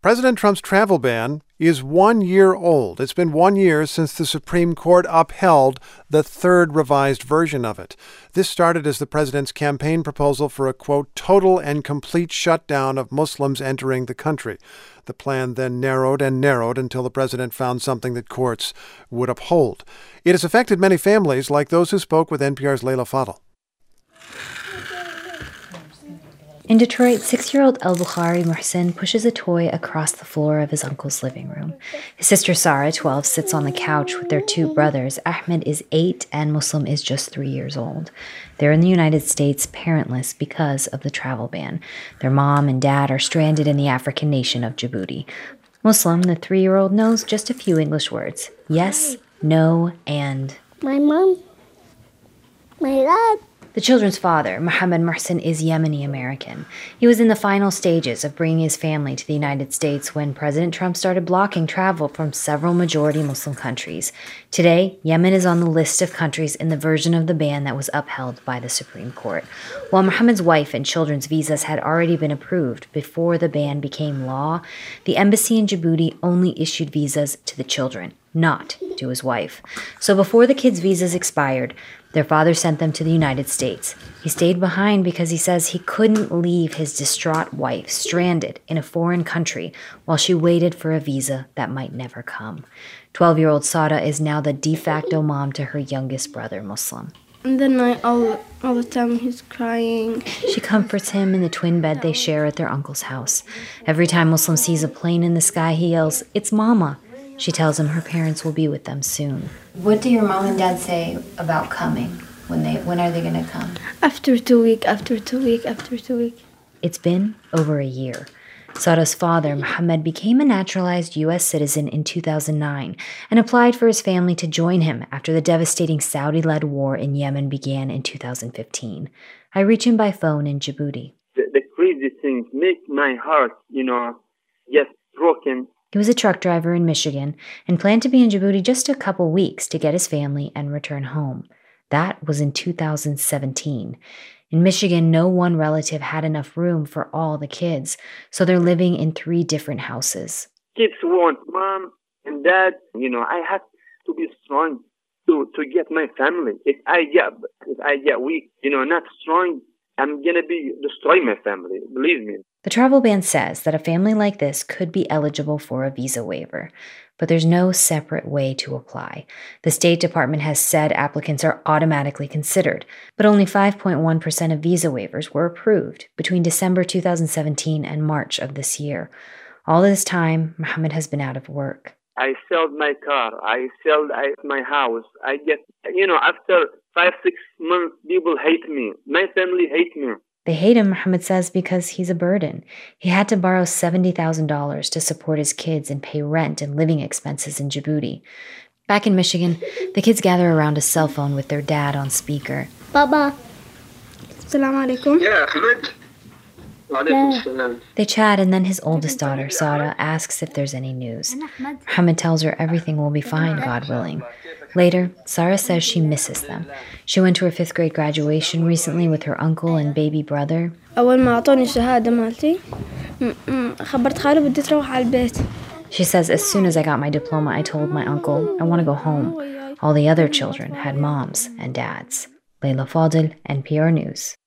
President Trump's travel ban is 1 year old. It's been 1 year since the Supreme Court upheld the third revised version of it. This started as the president's campaign proposal for a, quote, total and complete shutdown of Muslims entering the country. The plan then narrowed and narrowed until the president found something that courts would uphold. It has affected many families, like those who spoke with NPR's Leila Fadel. In Detroit, 6-year-old El-Bukhari Muhsin pushes a toy across the floor of his uncle's living room. His sister Sarah, 12, sits on the couch with their two brothers. Ahmed is 8 and Muslim is just 3 years old. They're in the United States parentless because of the travel ban. Their mom and dad are stranded in the African nation of Djibouti. Muslim, the 3-year-old, knows just a few English words. Yes, no, and... My mom. My dad. The children's father, Mohammed Muhsin, is Yemeni American. He was in the final stages of bringing his family to the United States when President Trump started blocking travel from several majority Muslim countries. Today, Yemen is on the list of countries in the version of the ban that was upheld by the Supreme Court. While Mohammed's wife and children's visas had already been approved before the ban became law, the embassy in Djibouti only issued visas to the children, not to his wife. So before the kids' visas expired, their father sent them to the United States. He stayed behind because he says he couldn't leave his distraught wife stranded in a foreign country while she waited for a visa that might never come. 12-year-old Sada is now the de facto mom to her youngest brother, Muslim. In the night, all the time he's crying. She comforts him in the twin bed they share at their uncle's house. Every time Muslim sees a plane in the sky, he yells, "It's Mama." She tells him her parents will be with them soon. What do your mom and dad say about coming? When are they going to come? After 2 weeks, after 2 weeks, after 2 weeks. It's been over a year. Sada's father, Mohammed, became a naturalized U.S. citizen in 2009 and applied for his family to join him after the devastating Saudi-led war in Yemen began in 2015. I reach him by phone in Djibouti. The crazy things make my heart, get broken. He was a truck driver in Michigan and planned to be in Djibouti just a couple weeks to get his family and return home. That was in 2017. In Michigan, no one relative had enough room for all the kids, so they're living in 3 different houses. Kids want mom and dad. I have to be strong to get my family. If I get weak, not strong, I'm going to destroy my family. Believe me. The travel ban says that a family like this could be eligible for a visa waiver, but there's no separate way to apply. The State Department has said applicants are automatically considered, but only 5.1% of visa waivers were approved between December 2017 and March of this year. All this time, Mohammed has been out of work. I sold my car. I sold my house. I get, after 5-6 months, people hate me. My family hate me. They hate him, Mohammed says, because he's a burden. He had to borrow $70,000 to support his kids and pay rent and living expenses in Djibouti. Back in Michigan, the kids gather around a cell phone with their dad on speaker. Baba. Assalamu alaikum. Yeah, Ahmed. They chat, and then his oldest daughter, Sada, asks if there's any news. Mohammed tells her everything will be fine, God willing. Later, Sarah says she misses them. She went to her 5th grade graduation recently with her uncle and baby brother. She says, as soon as I got my diploma, I told my uncle, I want to go home. All the other children had moms and dads. Leila Fadel, NPR News.